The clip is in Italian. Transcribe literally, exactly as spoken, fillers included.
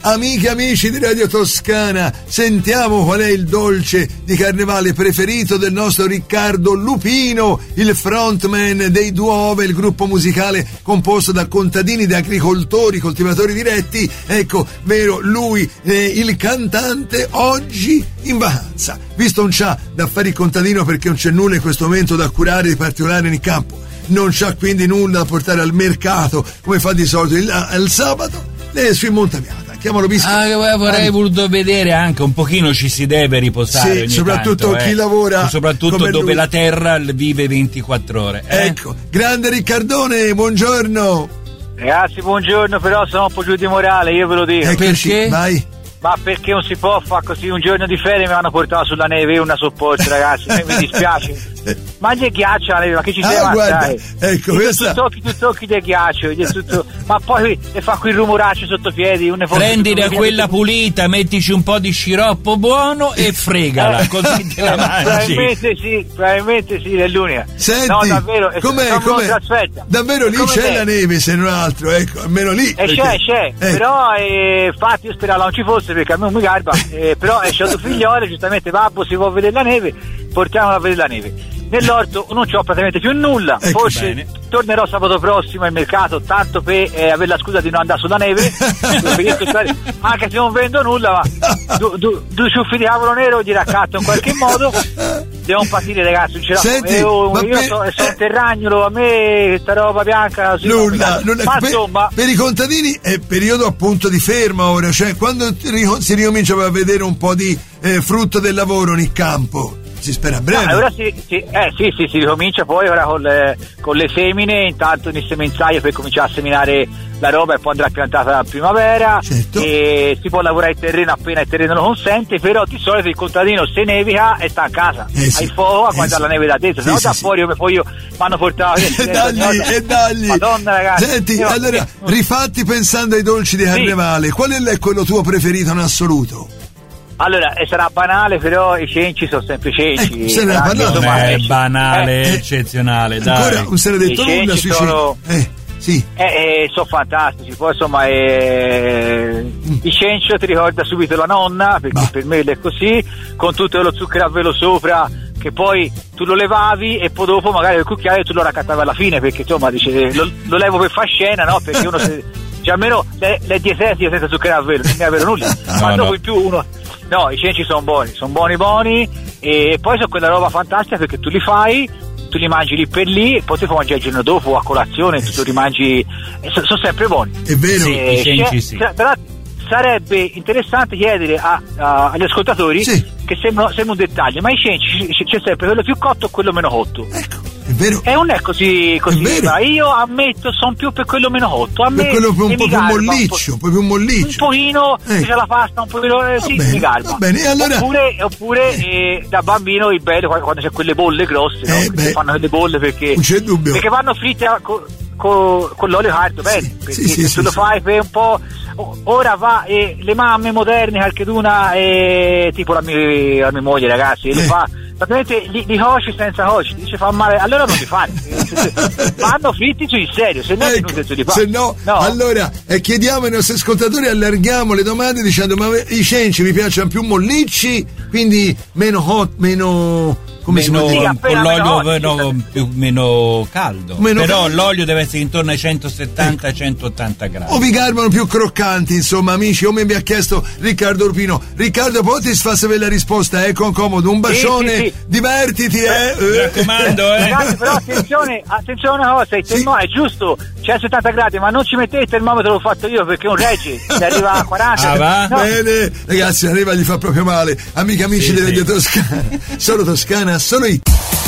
Amiche e amici di Radio Toscana, sentiamo qual è il dolce di carnevale preferito del nostro Riccardo Lupino, il frontman dei Duove, il gruppo musicale composto da contadini, da agricoltori, coltivatori diretti. Ecco, vero, lui è il cantante oggi in vacanza, visto non c'ha da fare il contadino perché non c'è nulla in questo momento da curare di particolare nel campo, non c'ha quindi nulla da portare al mercato come fa di solito il, il sabato, le sue montagnate. Chiamalo ah, vorrei voluto vedere anche un pochino, ci si deve riposare, sì, ogni soprattutto tanto, chi eh. lavora, soprattutto dove lui. La terra vive ventiquattro ore, eh? Ecco, grande Riccardone, buongiorno ragazzi, buongiorno, però sono un po' giù di morale, io ve lo dico. Eccoci, perché? Vai. Ma perché non si può fare così? Un giorno di ferie mi hanno portato sulla neve, una sopporto, ragazzi, mi dispiace. Ma gli ghiaccia la neve, ma che ci sei ah, guarda, ecco, questa... tu tocchi, tu tocchi del ghiaccio, tutto... ma poi le fa quel rumoraccio sotto piedi. Prendila quella pulita, mettici un po' di sciroppo buono e fregala, così te la mangi. Probabilmente sì, probabilmente sì, è l'unica. Senti, no, davvero, com'è, com'è? Davvero lì c'è te? La neve, se non altro, ecco, almeno lì. E perché... c'è, c'è, eh. però eh, infatti io speravo non ci fosse perché a me non mi garba, eh, però è stato figliolo, giustamente babbo si può vedere la neve, portiamola a vedere la neve. Nell'orto non c'ho praticamente più nulla, ecco, forse bene. Tornerò sabato prossimo al mercato tanto per eh, avere la scusa di non andare sulla neve anche se non vendo nulla, ma due du, du ciuffi di cavolo nero gli raccatto in qualche modo, devo partire ragazzi, non ce la Senti, io, io per... sono so un terragnolo, a me sta roba bianca sì, nulla, non non ma per, insomma per i contadini è periodo appunto di ferma ora, cioè quando si ricomincia a vedere un po' di eh, frutto del lavoro nel campo. Si spera a breve. No, ora sì, sì, eh, sì, sì, si ricomincia poi ora con le, con le semine, intanto nel semenzaio per cominciare a seminare la roba e poi andrà piantata a primavera, certo. E si può lavorare il terreno appena il terreno lo consente, però di solito il contadino se nevica e sta a casa, eh sì, hai fuoco a quando eh la neve da dentro, sì, se no sì, da sì. fuori io, poi io mi hanno portato e dagli, e dagli. Madonna ragazzi. Senti, io, allora io, rifatti pensando ai dolci di carnevale, sì. Qual è quello tuo preferito in assoluto? Allora, eh, sarà banale, però i cenci sono sempre cenci. Eh, se ne è non è banale, eh, eccezionale, dai. Ancora non se ne è detto I nulla sui sono... cenci. Eh, sì. Eh, eh, sono fantastici, poi insomma eh, mm. i cenci ti ricorda subito la nonna, perché bah. Per me è così, con tutto lo zucchero a velo sopra, che poi tu lo levavi e poi dopo magari il cucchiaio tu lo raccattavi alla fine, perché insomma dice, lo, lo levo per far scena, no? Perché uno se, cioè almeno le, le dietetiche senza zucchero a velo, non ne avevano nulla, no, ma dopo no. In più uno... No, i cenci sono buoni, sono buoni buoni e poi sono quella roba fantastica perché tu li fai, tu li mangi lì per lì e poi ti puoi mangiare il giorno dopo a colazione, tu li rimangi, sono, sono sempre buoni. È vero, e, i cenci sì. Però sarebbe interessante chiedere a, a, agli ascoltatori, sì. Che sembra, sembra un dettaglio, ma i cenci c'è sempre quello più cotto e quello meno cotto. Ecco. È vero. E non è così così. È io ammetto sono più per quello meno cotto. A per me quello più, un po' più garba, molliccio, un po', più molliccio. Un pochino, eh. c'è la pasta, un pochino eh, sì, mi garba. Va bene, allora... Oppure, oppure eh, da bambino il bello quando, quando c'è quelle bolle grosse, eh, no? Che fanno quelle bolle perché non c'è dubbio. Perché vanno fritte co, co, con l'olio caldo, bene, sì, perché sì, sì, se sì, tu lo sì. fai per un po'. Ora va e le mamme moderne, qualcheduna eh, tipo la mia, la mia moglie, ragazzi, eh. Lo fa praticamente li, li coci senza coci, dice fa male, allora non li fare. Vanno fritti sul serio, se no ecco, è inutile di fare. se no, no. Allora eh, chiediamo ai nostri ascoltatori, allarghiamo le domande dicendo ma i cenci mi piacciono più mollicci, quindi meno hot, meno come meno, si può dire? Con l'olio meno, più, meno caldo, meno però caldo. L'olio deve essere intorno ai centosettanta ecco. centottanta gradi o vi garbano più croccanti, insomma amici, come mi ha chiesto Riccardo Lupino. Riccardo, poi ti fa sapere la risposta, eh, con comodo, un bacione, sì, sì, sì. Divertiti, eh, mi raccomando, eh. Ragazzi, però attenzione, attenzione una cosa, il termometro sì. È giusto, c'è settanta gradi, ma non ci mettete il termometro, l'ho fatto io perché un regge, se arriva a quaranta. Ah, va? No. Bene, ragazzi, la neva gli fa proprio male. Amiche, amici sì, della sì. Radio Toscana, solo Toscana, solo it.